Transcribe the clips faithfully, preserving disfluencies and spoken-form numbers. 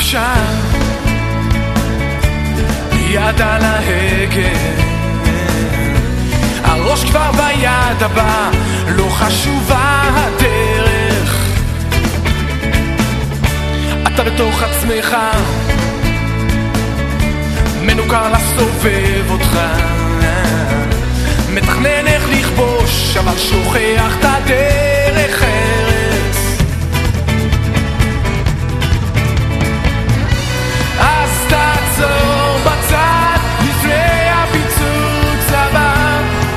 אישה יד על ההגה, הראש כבר ביד הבא, לא חשובה הדרך. אתה בתוך עצמך מנוכר לסובב אותך, מתכנן איך לכבוש אבל שוכח את הדרך ארץ. אז תעצור בצד לפני הפיצוץ הבא,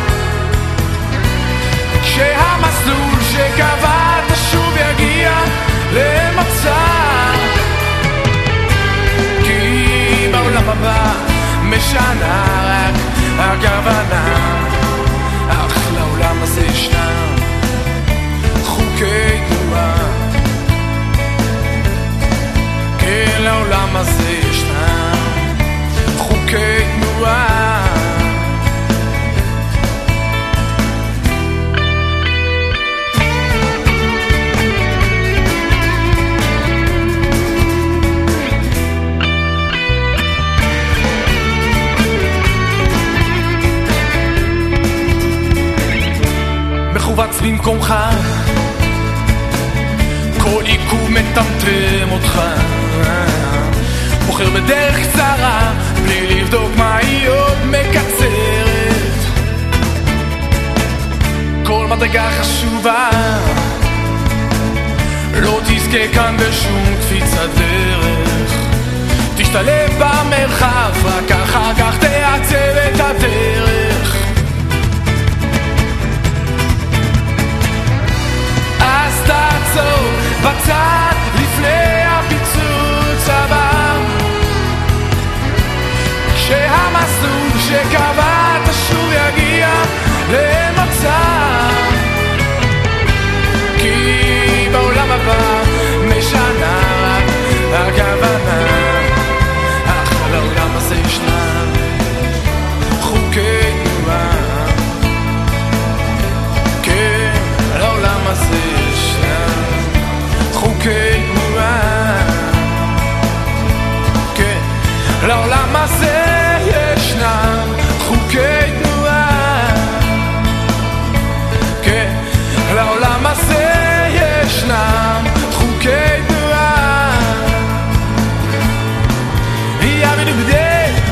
שהמסלול שקבעת שוב יגיע למצע, כי בעולם הבא משנה רק הכוונה, אך לעולם הזה ישנם חוקי תנועה, כן לעולם הזה ישנם חוקי תנועה. מחובץ במקומך, כל עיכוב מטמטם אותך, בוחר בדרך קצרה בלי לבדוק מה היא עוד מקצרת. כל מדרגה חשובה, לא תזכה כאן בשום קפיצת דרך, תשתלב במרחב, רק אחר כך תעצב את הדרך. אז תעצור בצד לפני הפיצוץ הבא, שהמסלול שקבעת שוב יגיע למצע, כי בעולם הבא משנה רק הכוונה, אך לעולם הזה ישנם חוקי תנועה, כן לעולם הזה חוקי תנועה, כן לעולם הזה ישנם חוקי תנועה, כן לעולם הזה ישנם חוקי תנועה. יאבי דבדי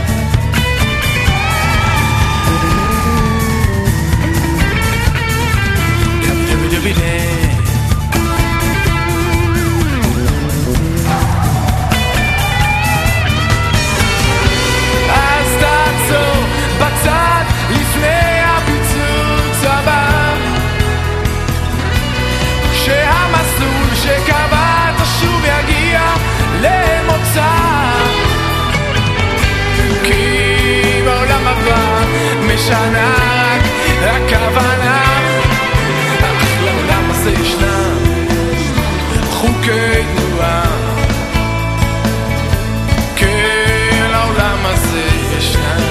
יאבי דבדי בצד לפני הפיצוץ הבא, שהמסלול שקבעת שוב יגיע למוצא, כי בעולם הבא משנה רק הכוונה, אך לעולם הזה ישנם חוקי תנועה, כן לעולם הזה ישנם